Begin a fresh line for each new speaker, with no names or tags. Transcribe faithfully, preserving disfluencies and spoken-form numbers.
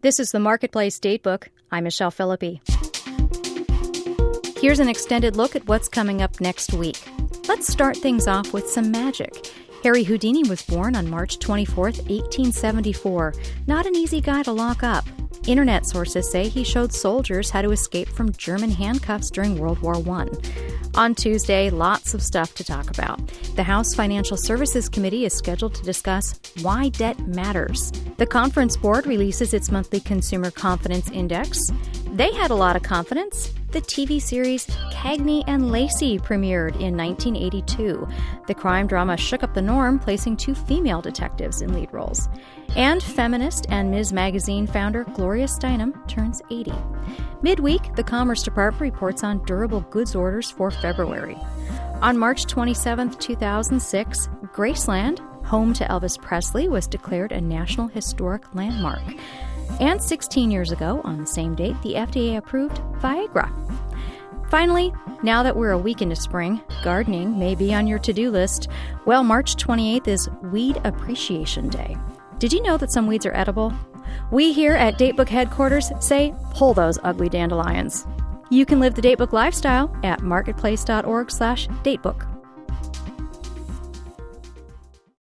This is the Marketplace Datebook. I'm Michelle Philippi. Here's an extended look at what's coming up next week. Let's start things off with some magic. Harry Houdini was born on March twenty-fourth, eighteen seventy-four. Not an easy guy to lock up. Internet sources say he showed soldiers how to escape from German handcuffs during World War One. On Tuesday, lots of stuff to talk about. The House Financial Services Committee is scheduled to discuss why debt matters. The Conference Board releases its monthly Consumer Confidence Index. They had a lot of confidence. The T V series Cagney and Lacey premiered in nineteen eighty-two. The crime drama shook up the norm, placing two female detectives in lead roles. And feminist and Miz Magazine founder Gloria Steinem turns eighty. Midweek, the Commerce Department reports on durable goods orders for February. On March twenty-seventh, two thousand six, Graceland, home to Elvis Presley, was declared a National Historic Landmark. And sixteen years ago, on the same date, the F D A approved Viagra. Finally, now that we're a week into spring, gardening may be on your to-do list. Well, March twenty-eighth is Weed Appreciation Day. Did you know that some weeds are edible? We here at Datebook headquarters say, pull those ugly dandelions. You can live the Datebook lifestyle at marketplace.org slash datebook.